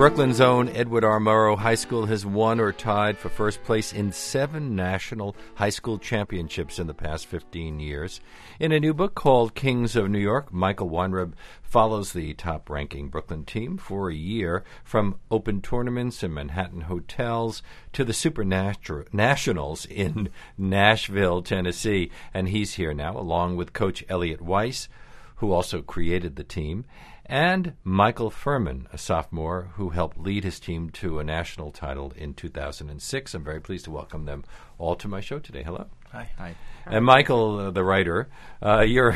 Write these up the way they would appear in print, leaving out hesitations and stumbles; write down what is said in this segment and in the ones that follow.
Brooklyn's own Edward R. Murrow High School has won or tied for first place in 7 national high school championships in the past 15 years. In a new book called Kings of New York, Michael Weinreb follows the top-ranking Brooklyn team for a year, from open tournaments in Manhattan hotels to the Super Nationals in Nashville, Tennessee. And he's here now, along with Coach Elliot Weiss, who also created the team, and Michael Furman, a sophomore who helped lead his team to a national title in 2006. I'm very pleased to welcome them all to my show today. Hello. Hi. Hi. And Michael, the writer, you're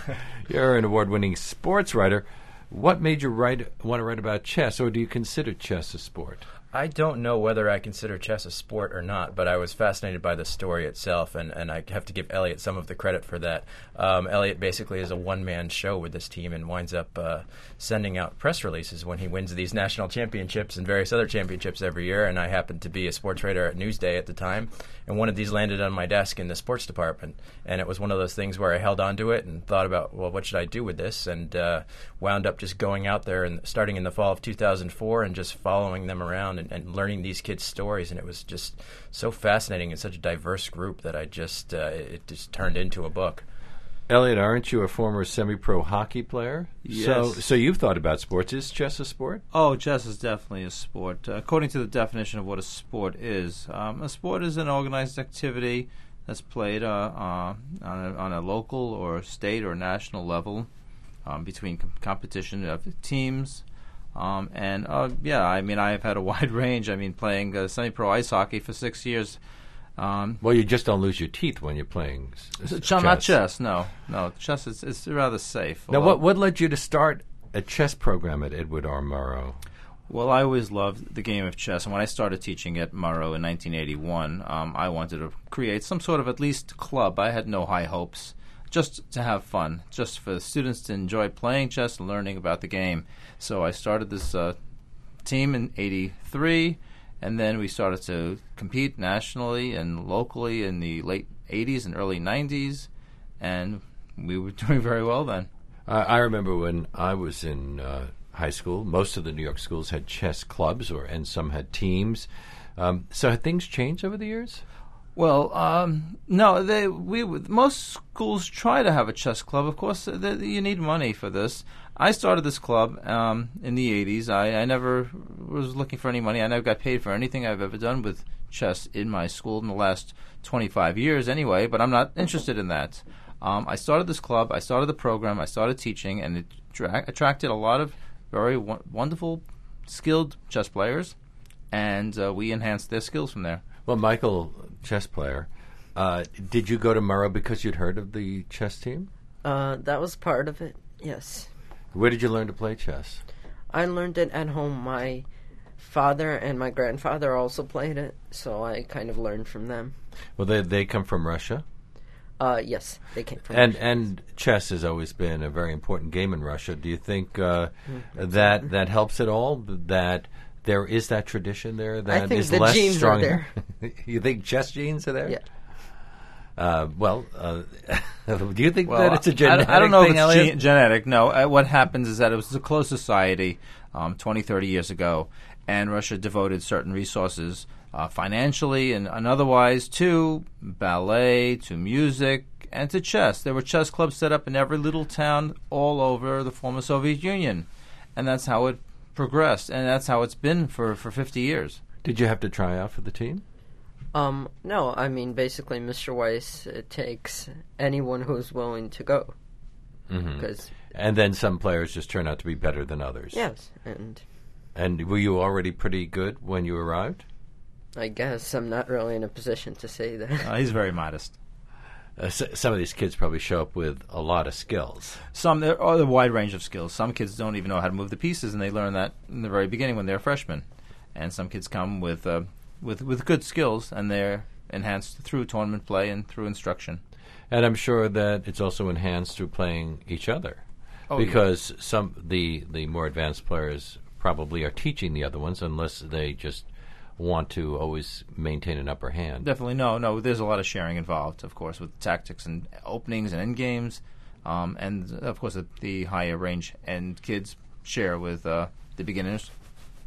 an award-winning sports writer. What made you want to write about chess, or do you consider chess a sport? I don't know whether I consider chess a sport or not, but I was fascinated by the story itself, and I have to give Elliot some of the credit for that. Elliot basically is a one-man show with this team and winds up sending out press releases when he wins these national championships and various other championships every year, and I happened to be a sports writer at Newsday at the time, and one of these landed on my desk in the sports department, and it was one of those things where I held on to it and thought about, well, what should I do with this, and wound up just going out there and starting in the fall of 2004 and just following them around and learning these kids' stories, and it was just so fascinating and such a diverse group that it just turned into a book. Elliot, aren't you a former semi-pro hockey player? Yes. So you've thought about sports. Is chess a sport? Oh, chess is definitely a sport. According to the definition of what a sport is, a sport is an organized activity that's played on a local or state or national level between competition of teams. I have had a wide range. Playing semi-pro ice hockey for 6 years. Well, you just don't lose your teeth when you're playing chess. Not chess, no. Chess is rather safe. Now, what led you to start a chess program at Edward R. Murrow? Well, I always loved the game of chess, and when I started teaching at Murrow in 1981, I wanted to create some sort of at least club. I had no high hopes, just to have fun, just for the students to enjoy playing chess and learning about the game. So I started this team in '83, and then we started to compete nationally and locally in the late '80s and early '90s, and we were doing very well then. I remember when I was in high school, most of the New York schools had chess clubs, and some had teams. So have things changed over the years? Well, no. Most schools try to have a chess club. Of course, you need money for this. I started this club in the 80s. I never was looking for any money. I never got paid for anything I've ever done with chess in my school in the last 25 years anyway, but I'm not interested in that. I started this club. I started the program. I started teaching, and it attracted a lot of very wonderful, skilled chess players, and we enhanced their skills from there. Well, Michael, chess player, did you go to Murrow because you'd heard of the chess team? That was part of it, yes. Where did you learn to play chess? I learned it at home. My father and my grandfather also played it, so I kind of learned from them. Well, they come from Russia? Yes, they came from Russia. And chess has always been a very important game in Russia. Do you think that helps at all, that there is that tradition there that is less strong? I think the genes are there. You think chess genes are there? Yeah. Do you think that it's a genetic thing, I don't know if Elliot? it's genetic. No. What happens is that it was a closed society 20, 30 years ago, and Russia devoted certain resources financially and otherwise to ballet, to music, and to chess. There were chess clubs set up in every little town all over the former Soviet Union, and that's how it progressed, and that's how it's been for 50 years. Did you have to try out for the team? No, basically Mr. Weiss takes anyone who's willing to go. Mm-hmm. And then some players just turn out to be better than others. Yes. And were you already pretty good when you arrived? I guess I'm not really in a position to say that. He's very modest. Some of these kids probably show up with a lot of skills. There are a wide range of skills. Some kids don't even know how to move the pieces, and they learn that in the very beginning when they're freshmen. And some kids come with good skills, and they're enhanced through tournament play and through instruction. And I'm sure that it's also enhanced through playing each other, because the more advanced players probably are teaching the other ones, unless they just want to always maintain an upper hand. Definitely, no. There's a lot of sharing involved, of course, with tactics and openings and end games, and of course the higher range and kids share with the beginners.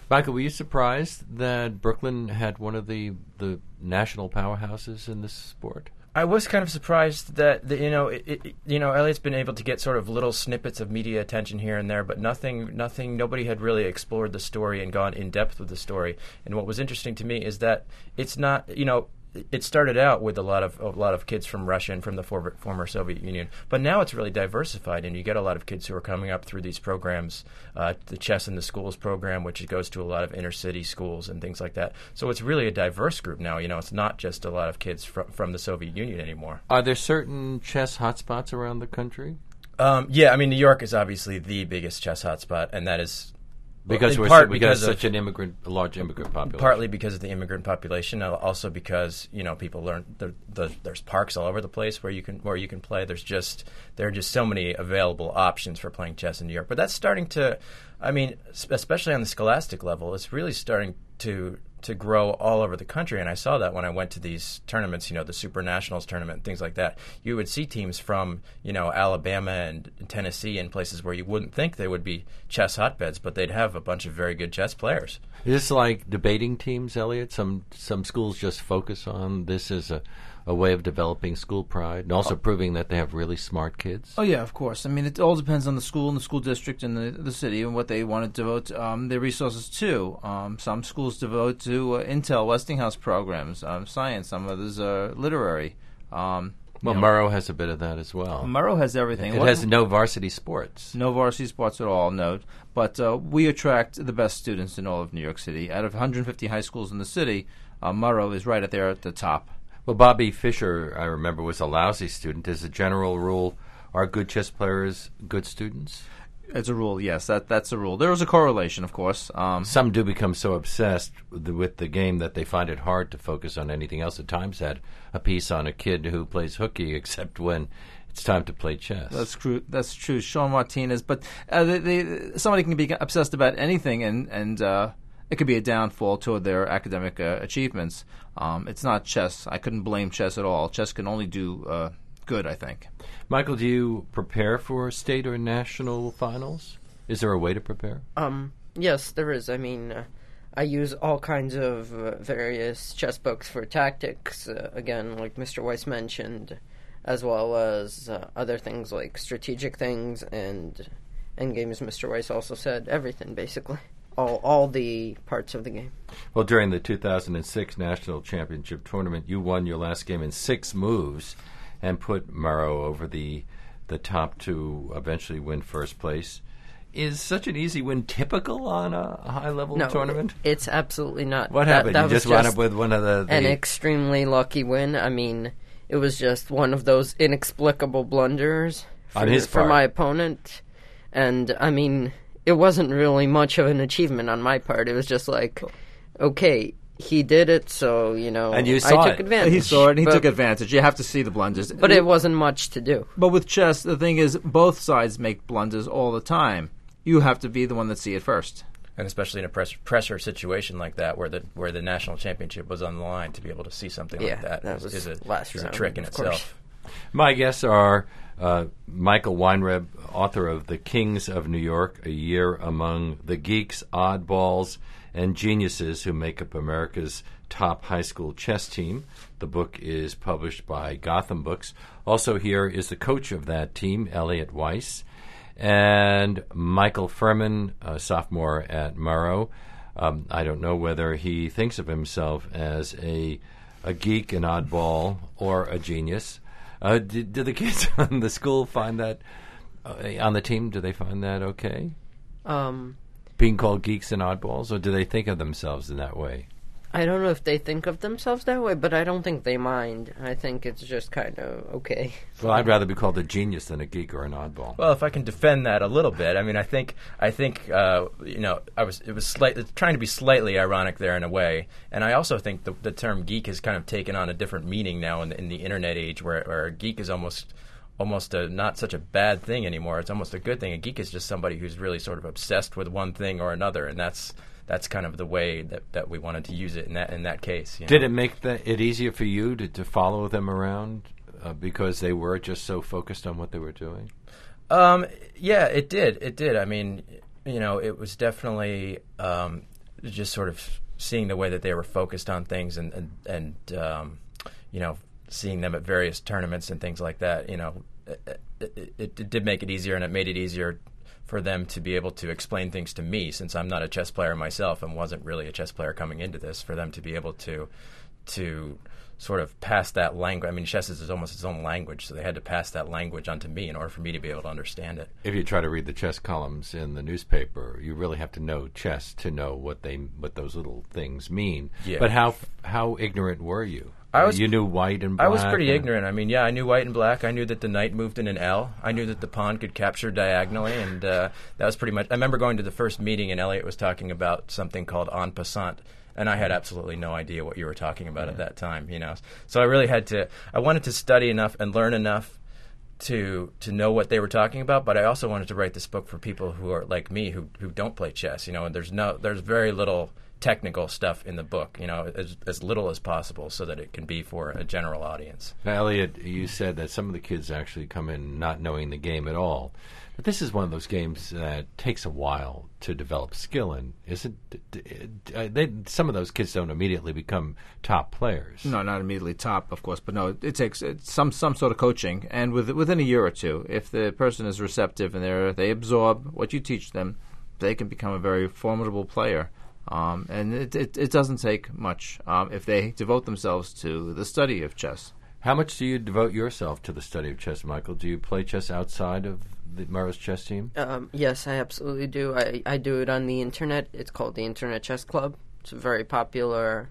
Michael, were you surprised that Brooklyn had one of the national powerhouses in this sport? I was kind of surprised that Elliot's been able to get sort of little snippets of media attention here and there, but nothing. Nobody had really explored the story and gone in depth with the story. And what was interesting to me is that it's not, it started out with a lot of kids from Russia and from the former Soviet Union, but now it's really diversified, and you get a lot of kids who are coming up through these programs, the Chess in the Schools program, which goes to a lot of inner city schools and things like that. So it's really a diverse group now. It's not just a lot of kids from the Soviet Union anymore. Are there certain chess hotspots around the country? Yeah, I mean, New York is obviously the biggest chess hotspot, and that is. Because we got such a large immigrant population. Partly because of the immigrant population, also because people learn there's parks all over the place where you can play. There are just so many available options for playing chess in New York. But that's starting to, especially on the scholastic level, it's really starting to grow all over the country. And I saw that when I went to these tournaments, the Super Nationals tournament, things like that. You would see teams from, Alabama and Tennessee and places where you wouldn't think they would be chess hotbeds, but they'd have a bunch of very good chess players. Is this like debating teams, Elliot? Some schools just focus on this as a way of developing school pride and also proving that they have really smart kids? Oh, yeah, of course. I mean, it all depends on the school and the school district and the city and what they want to devote their resources to. Some schools devote to Intel, Westinghouse programs, science. Some others are literary. Murrow has a bit of that as well. Murrow has everything. It has no varsity sports. No varsity sports at all, no. But we attract the best students in all of New York City. Out of 150 high schools in the city, Murrow is right there at the top. Well, Bobby Fischer, I remember, was a lousy student. As a general rule, are good chess players good students? As a rule, yes. That's a rule. There is a correlation, of course. Some do become so obsessed with the game that they find it hard to focus on anything else. At times had a piece on a kid who plays hooky, except when it's time to play chess. That's true. Sean Martinez. But somebody can be obsessed about anything, and it could be a downfall toward their academic achievements. It's not chess. I couldn't blame chess at all. Chess can only do good, I think. Michael, do you prepare for state or national finals? Is there a way to prepare? Yes, there is. I mean, I use all kinds of various chess books for tactics, again, like Mr. Weiss mentioned, as well as other things like strategic things and games. Mr. Weiss also said everything, basically. All the parts of the game. Well, during the 2006 National Championship Tournament, you won your last game in 6 moves and put Murrow over the top to eventually win first place. Is such an easy win typical on a high-level tournament? It's absolutely not. What happened? You just wound up with one of an extremely lucky win. I mean, it was just one of those inexplicable blunders on his part. For my opponent. And, I mean, it wasn't really much of an achievement on my part. It was just like, okay, he did it, so, and you saw I took advantage. He saw it, and he took advantage. You have to see the blunders. But it wasn't much to do. But with chess, the thing is, both sides make blunders all the time. You have to be the one that see it first. And especially in a pressure situation like that, where the national championship was on the line, to be able to see something like that is a trick in itself. My guests are Michael Weinreb, author of The Kings of New York, A Year Among the Geeks, Oddballs, and Geniuses Who Make Up America's Top High School Chess Team. The book is published by Gotham Books. Also here is the coach of that team, Elliot Weiss, and Michael Furman, a sophomore at Murrow. I don't know whether he thinks of himself as a geek, an oddball, or a genius. Do the kids on the school find that, on the team, do they find that okay? Being called geeks and oddballs, or do they think of themselves in that way? I don't know if they think of themselves that way, but I don't think they mind. I think it's just kind of okay. Well, I'd rather be called a genius than a geek or an oddball. Well, if I can defend that a little bit, I mean, I think it was trying to be slightly ironic there in a way, and I also think the term geek has kind of taken on a different meaning now in the internet age, where a geek is almost not such a bad thing anymore. It's almost a good thing. A geek is just somebody who's really sort of obsessed with one thing or another, and that's kind of the way that we wanted to use it in that case. Did it make it easier for you to follow them around because they were just so focused on what they were doing? Yeah, it did. I mean, it was definitely just sort of seeing the way that they were focused on things and seeing them at various tournaments and things like that, it did make it easier, and it made it easier for them to be able to explain things to me, since I'm not a chess player myself and wasn't really a chess player coming into this, for them to be able to sort of pass that language. I mean, chess is almost its own language, so they had to pass that language onto me in order for me to be able to understand it. If you try to read the chess columns in the newspaper, you really have to know chess to know what those little things mean. Yeah. But how ignorant were you? You knew white and black? I was pretty ignorant. I mean, I knew white and black. I knew that the knight moved in an L. I knew that the pawn could capture diagonally, and that was pretty much... I remember going to the first meeting, and Elliot was talking about something called en passant, and I had absolutely no idea what you were talking about at that time, So I really I wanted to study enough and learn enough to know what they were talking about, but I also wanted to write this book for people who are like me, who don't play chess, and there's very little technical stuff in the book, as little as possible, so that it can be for a general audience. Now, Elliot, you said that some of the kids actually come in not knowing the game at all. But this is one of those games that takes a while to develop skill in. Some of those kids don't immediately become top players. No, not immediately top, of course, but no, it takes some sort of coaching, and within a year or two, if the person is receptive and they absorb what you teach them, they can become a very formidable player. And it doesn't take much if they devote themselves to the study of chess. How much do you devote yourself to the study of chess, Michael? Do you play chess outside of the Murrow's chess team? Yes, I absolutely do. I do it on the internet. It's called the Internet Chess Club. It's a very popular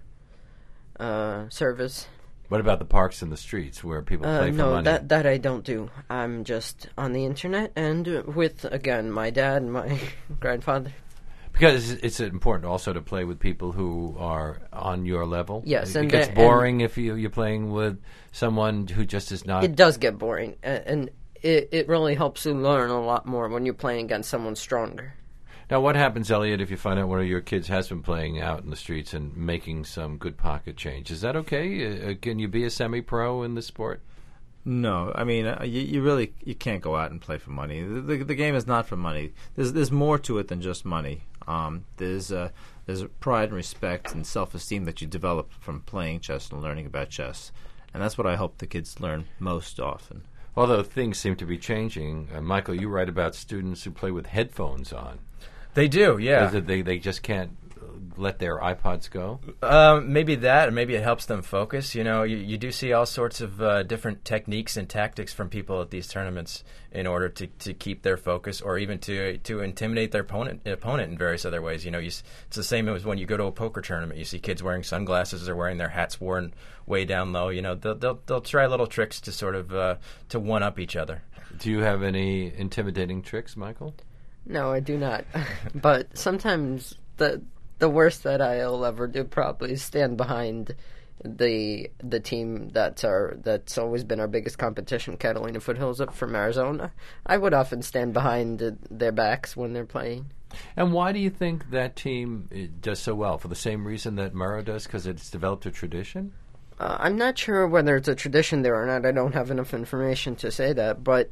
service. What about the parks and the streets where people play for money? No, that I don't do. I'm just on the internet and with, again, my dad and my grandfather. Because it's important also to play with people who are on your level. Yes, it gets boring if you're playing with someone who just is not. It does get boring, and it really helps you learn a lot more when you're playing against someone stronger. Now, what happens, Elliot, if you find out one of your kids has been playing out in the streets and making some good pocket change? Is that okay? Can you be a semi-pro in this sport? No, I mean you can't go out and play for money. The game is not for money. There's more to it than just money. There's pride and respect and self-esteem that you develop from playing chess and learning about chess, and that's what I hope the kids learn most often. Although things seem to be changing, Michael, you write about students who play with headphones on. They do, yeah. They just can't let their iPods go? Maybe that, or maybe it helps them focus. You do see all sorts of different techniques and tactics from people at these tournaments in order to keep their focus, or even to intimidate their opponent in various other ways. It's the same as when you go to a poker tournament. You see kids wearing sunglasses or wearing their hats worn way down low. They'll try little tricks to sort of to one up each other. Do you have any intimidating tricks, Michael? No, I do not. But sometimes the worst that I'll ever do probably is stand behind the team that's always been our biggest competition, Catalina Foothills up from Arizona. I would often stand behind their backs when they're playing. And why do you think that team does so well? For the same reason that Murrow does, because it's developed a tradition? I'm not sure whether it's a tradition there or not. I don't have enough information to say that, but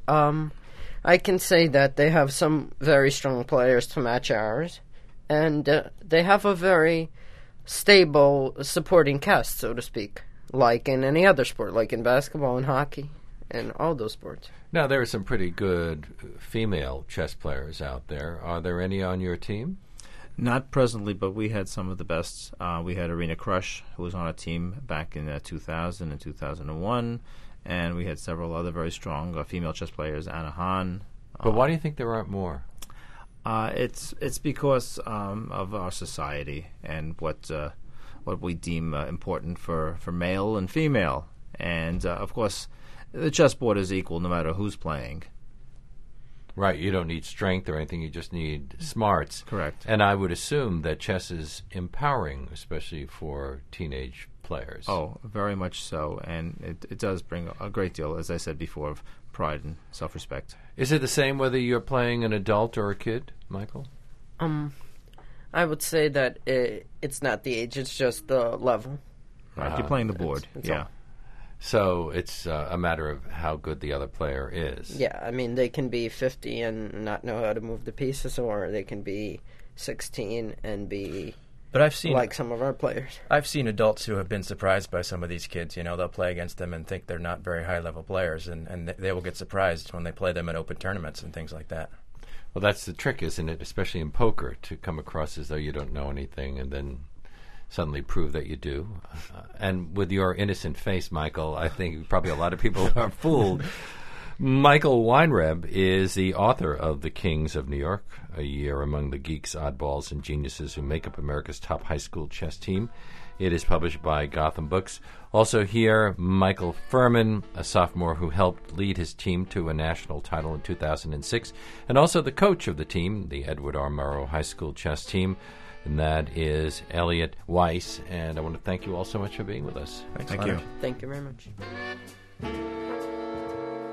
I can say that they have some very strong players to match ours. And they have a very stable supporting cast, so to speak, like in any other sport, like in basketball and hockey and all those sports. Now, there are some pretty good female chess players out there. Are there any on your team? Not presently, but we had some of the best. We had Irina Krush, who was on a team back in 2000 and 2001, and we had several other very strong female chess players, Anna Hahn. But why do you think there aren't more? It's because of our society and what we deem important for male and female, and of course, the chessboard is equal no matter who's playing. Right, you don't need strength or anything; you just need smarts. Correct. And I would assume that chess is empowering, especially for teenage players. Oh, very much so, and it does bring a great deal, as I said before, of pride and self-respect. Is it the same whether you're playing an adult or a kid, Michael? I would say that it's not the age; it's just the level. Right, you're playing the board. It's yeah. all. So it's a matter of how good the other player is. Yeah, I mean, they can be 50 and not know how to move the pieces, or they can be 16 and be But I've seen like some of our players. I've seen adults who have been surprised by some of these kids. They'll play against them and think they're not very high-level players, and they will get surprised when they play them at open tournaments and things like that. Well, that's the trick, isn't it? Especially in poker, to come across as though you don't know anything and then suddenly prove that you do. And with your innocent face, Michael, I think probably a lot of people are fooled. Michael Weinreb is the author of The Kings of New York, a year among the geeks, oddballs, and geniuses who make up America's top high school chess team. It is published by Gotham Books. Also here, Michael Furman, a sophomore who helped lead his team to a national title in 2006, and also the coach of the team, the Edward R. Murrow High School chess team, and that is Elliot Weiss. And I want to thank you all so much for being with us. Thanks, Thank Leonard. you. Thank you very much.